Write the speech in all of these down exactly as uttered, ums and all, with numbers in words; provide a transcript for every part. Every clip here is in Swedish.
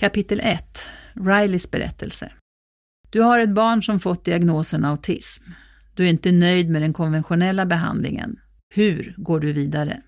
Kapitel ett. Rileys berättelse. Du har ett barn som fått diagnosen autism. Du är inte nöjd med den konventionella behandlingen. Hur går du vidare?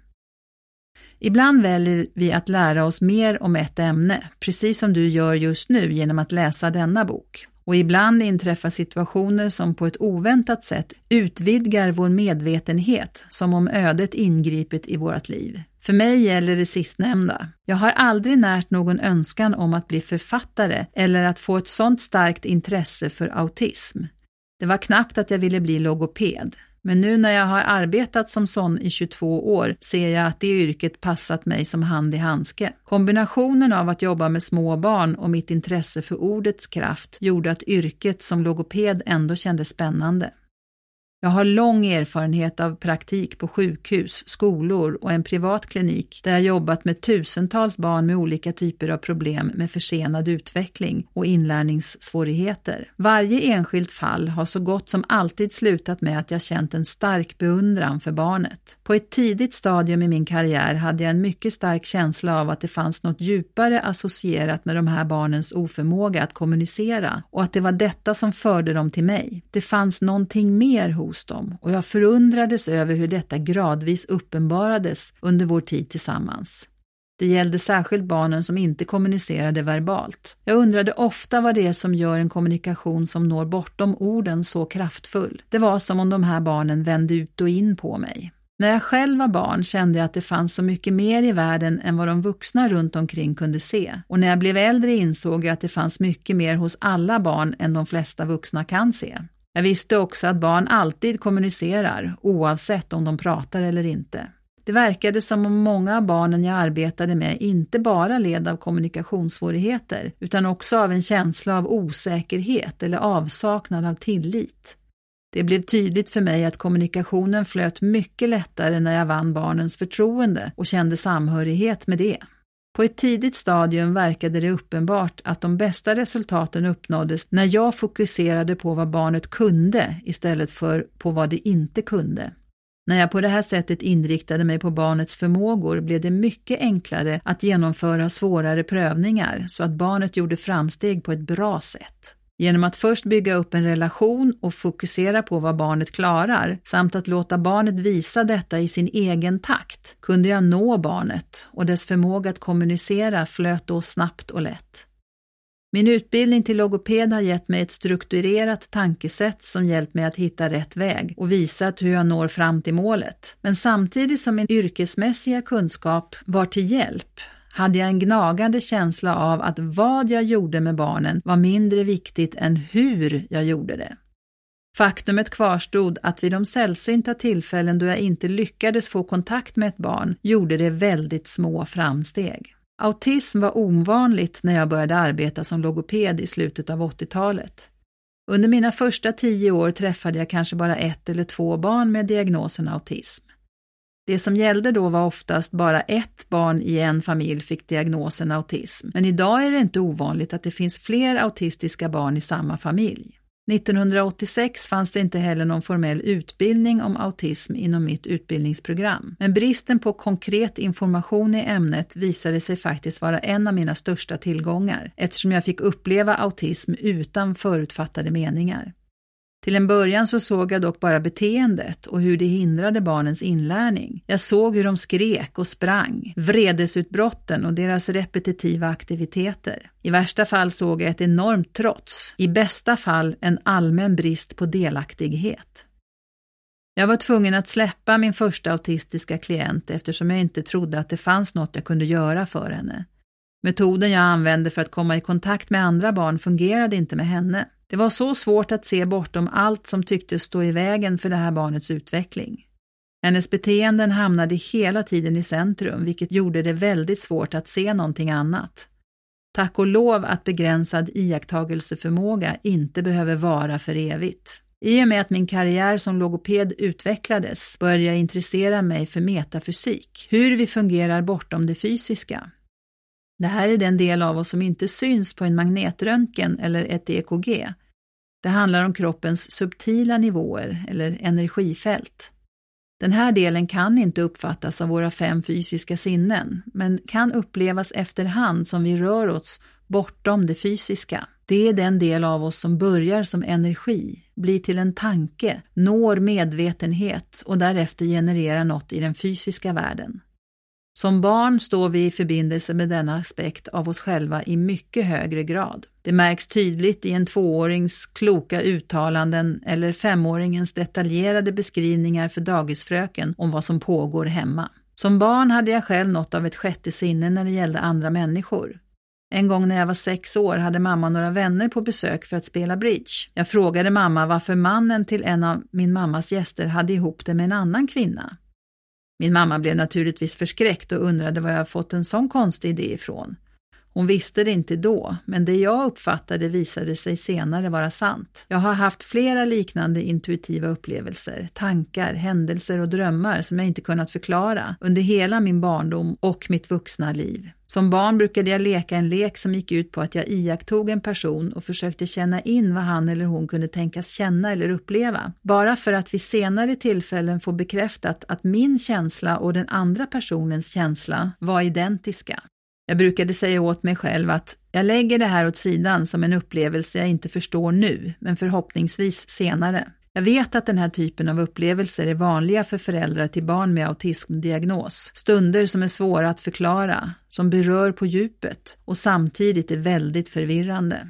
Ibland väljer vi att lära oss mer om ett ämne, precis som du gör just nu genom att läsa denna bok. Och ibland inträffar situationer som på ett oväntat sätt utvidgar vår medvetenhet, som om ödet ingripit i vårt liv. För mig gäller det sistnämnda. Jag har aldrig närt någon önskan om att bli författare eller att få ett sådant starkt intresse för autism. Det var knappt att jag ville bli logoped. Men nu när jag har arbetat som sån i tjugotvå år ser jag att det yrket passat mig som hand i handske. Kombinationen av att jobba med små barn och mitt intresse för ordets kraft gjorde att yrket som logoped ändå kändes spännande. Jag har lång erfarenhet av praktik på sjukhus, skolor och en privat klinik där jag jobbat med tusentals barn med olika typer av problem med försenad utveckling och inlärningssvårigheter. Varje enskilt fall har så gott som alltid slutat med att jag känt en stark beundran för barnet. På ett tidigt stadium i min karriär hade jag en mycket stark känsla av att det fanns något djupare associerat med de här barnens oförmåga att kommunicera och att det var detta som förde dem till mig. Det fanns någonting mer hos dem och jag förundrades över hur detta gradvis uppenbarades under vår tid tillsammans. Det gällde särskilt barnen som inte kommunicerade verbalt. Jag undrade ofta vad det är som gör en kommunikation som når bortom orden så kraftfull. Det var som om de här barnen vände ut och in på mig. När jag själv var barn kände jag att det fanns så mycket mer i världen än vad de vuxna runt omkring kunde se. Och när jag blev äldre insåg jag att det fanns mycket mer hos alla barn än de flesta vuxna kan se. Jag visste också att barn alltid kommunicerar, oavsett om de pratar eller inte. Det verkade som om många av barnen jag arbetade med inte bara led av kommunikationssvårigheter, utan också av en känsla av osäkerhet eller avsaknad av tillit. Det blev tydligt för mig att kommunikationen flöt mycket lättare när jag vann barnens förtroende och kände samhörighet med det. På ett tidigt stadium verkade det uppenbart att de bästa resultaten uppnåddes när jag fokuserade på vad barnet kunde istället för på vad det inte kunde. När jag på det här sättet inriktade mig på barnets förmågor blev det mycket enklare att genomföra svårare prövningar så att barnet gjorde framsteg på ett bra sätt. Genom att först bygga upp en relation och fokusera på vad barnet klarar samt att låta barnet visa detta i sin egen takt kunde jag nå barnet och dess förmåga att kommunicera flöt då snabbt och lätt. Min utbildning till logoped har gett mig ett strukturerat tankesätt som hjälpt mig att hitta rätt väg och visat hur jag når fram till målet. Men samtidigt som min yrkesmässiga kunskap var till hjälp hade jag en gnagande känsla av att vad jag gjorde med barnen var mindre viktigt än hur jag gjorde det. Faktumet kvarstod att vid de sällsynta tillfällen då jag inte lyckades få kontakt med ett barn gjorde det väldigt små framsteg. Autism var ovanligt när jag började arbeta som logoped i slutet av åttiotalet. Under mina första tio år träffade jag kanske bara ett eller två barn med diagnosen autism. Det som gällde då var oftast bara ett barn i en familj fick diagnosen autism. Men idag är det inte ovanligt att det finns fler autistiska barn i samma familj. nittonhundraåttiosex fanns det inte heller någon formell utbildning om autism inom mitt utbildningsprogram. Men bristen på konkret information i ämnet visade sig faktiskt vara en av mina största tillgångar, eftersom jag fick uppleva autism utan förutfattade meningar. Till en början så såg jag dock bara beteendet och hur det hindrade barnens inlärning. Jag såg hur de skrek och sprang, vredesutbrotten och deras repetitiva aktiviteter. I värsta fall såg jag ett enormt trots, i bästa fall en allmän brist på delaktighet. Jag var tvungen att släppa min första autistiska klient eftersom jag inte trodde att det fanns något jag kunde göra för henne. Metoden jag använde för att komma i kontakt med andra barn fungerade inte med henne. Det var så svårt att se bortom allt som tycktes stå i vägen för det här barnets utveckling. Hennes beteenden hamnade hela tiden i centrum, vilket gjorde det väldigt svårt att se någonting annat. Tack och lov att begränsad iakttagelseförmåga inte behöver vara för evigt. I och med att min karriär som logoped utvecklades började jag intressera mig för metafysik, hur vi fungerar bortom det fysiska. Det här är den del av oss som inte syns på en magnetröntgen eller ett E K G. Det handlar om kroppens subtila nivåer eller energifält. Den här delen kan inte uppfattas av våra fem fysiska sinnen, men kan upplevas efterhand som vi rör oss bortom det fysiska. Det är den del av oss som börjar som energi, blir till en tanke, når medvetenhet och därefter genererar något i den fysiska världen. Som barn står vi i förbindelse med denna aspekt av oss själva i mycket högre grad. Det märks tydligt i en tvåårings kloka uttalanden eller femåringens detaljerade beskrivningar för dagisfröken om vad som pågår hemma. Som barn hade jag själv något av ett sjätte sinne när det gällde andra människor. En gång när jag var sex år hade mamma några vänner på besök för att spela bridge. Jag frågade mamma varför mannen till en av min mammas gäster hade ihop det med en annan kvinna. Min mamma blev naturligtvis förskräckt och undrade var jag fått en sån konstig idé ifrån. Hon visste det inte då, men det jag uppfattade visade sig senare vara sant. Jag har haft flera liknande intuitiva upplevelser, tankar, händelser och drömmar som jag inte kunnat förklara under hela min barndom och mitt vuxna liv. Som barn brukade jag leka en lek som gick ut på att jag iakttog en person och försökte känna in vad han eller hon kunde tänkas känna eller uppleva. Bara för att vid senare tillfällen få bekräftat att min känsla och den andra personens känsla var identiska. Jag brukade säga åt mig själv att jag lägger det här åt sidan som en upplevelse jag inte förstår nu, men förhoppningsvis senare. Jag vet att den här typen av upplevelser är vanliga för föräldrar till barn med autismdiagnos. Stunder som är svåra att förklara, som berör på djupet och samtidigt är väldigt förvirrande.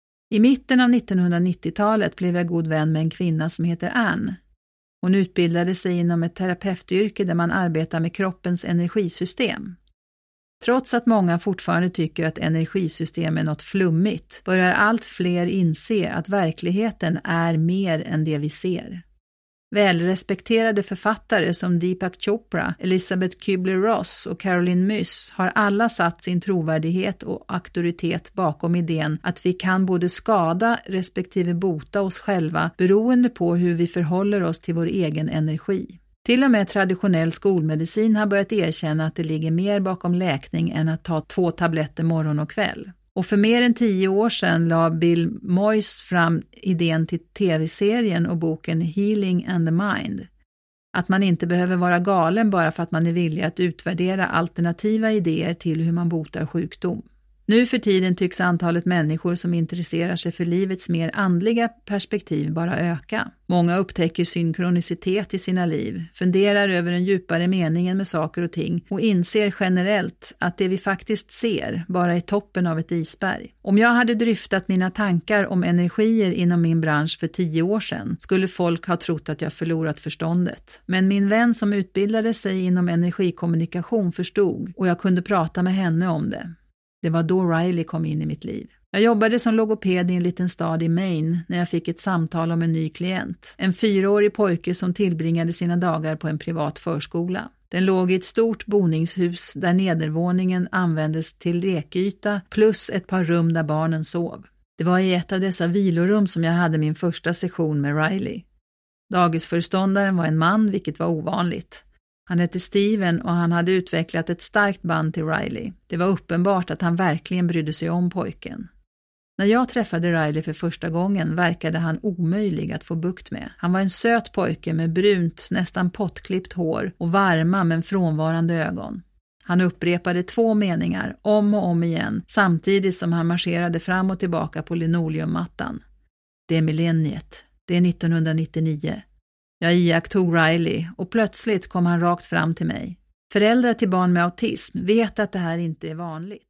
I mitten av nittonhundranittiotalet blev jag god vän med en kvinna som heter Anne. Hon utbildade sig inom ett terapeutyrke där man arbetar med kroppens energisystem. Trots att många fortfarande tycker att energisystem är något flummigt, börjar allt fler inse att verkligheten är mer än det vi ser. Välrespekterade författare som Deepak Chopra, Elizabeth Kubler-Ross och Caroline Myss har alla satt sin trovärdighet och auktoritet bakom idén att vi kan både skada respektive bota oss själva beroende på hur vi förhåller oss till vår egen energi. Till och med traditionell skolmedicin har börjat erkänna att det ligger mer bakom läkning än att ta två tabletter morgon och kväll. Och för mer än tio år sedan la Bill Moyes fram idén till tv-serien och boken Healing and the Mind. Att man inte behöver vara galen bara för att man är villig att utvärdera alternativa idéer till hur man botar sjukdom. Nu för tiden tycks antalet människor som intresserar sig för livets mer andliga perspektiv bara öka. Många upptäcker synkronicitet i sina liv, funderar över den djupare meningen med saker och ting och inser generellt att det vi faktiskt ser bara är toppen av ett isberg. Om jag hade dryftat mina tankar om energier inom min bransch för tio år sedan skulle folk ha trott att jag förlorat förståndet. Men min vän som utbildade sig inom energikommunikation förstod och jag kunde prata med henne om det. Det var då Riley kom in i mitt liv. Jag jobbade som logoped i en liten stad i Maine när jag fick ett samtal om en ny klient. En fyraårig pojke som tillbringade sina dagar på en privat förskola. Den låg i ett stort boningshus där nedervåningen användes till lekyta plus ett par rum där barnen sov. Det var i ett av dessa vilorum som jag hade min första session med Riley. Dagisföreståndaren var en man, vilket var ovanligt. Han hette Steven och han hade utvecklat ett starkt band till Riley. Det var uppenbart att han verkligen brydde sig om pojken. När jag träffade Riley för första gången verkade han omöjlig att få bukt med. Han var en söt pojke med brunt, nästan pottklippt hår och varma men frånvarande ögon. Han upprepade två meningar om och om igen samtidigt som han marscherade fram och tillbaka på linoleummattan. Det är millenniet. Det är nittonhundranittionio. Jag iakttog Riley och plötsligt kom han rakt fram till mig. Föräldrar till barn med autism vet att det här inte är vanligt.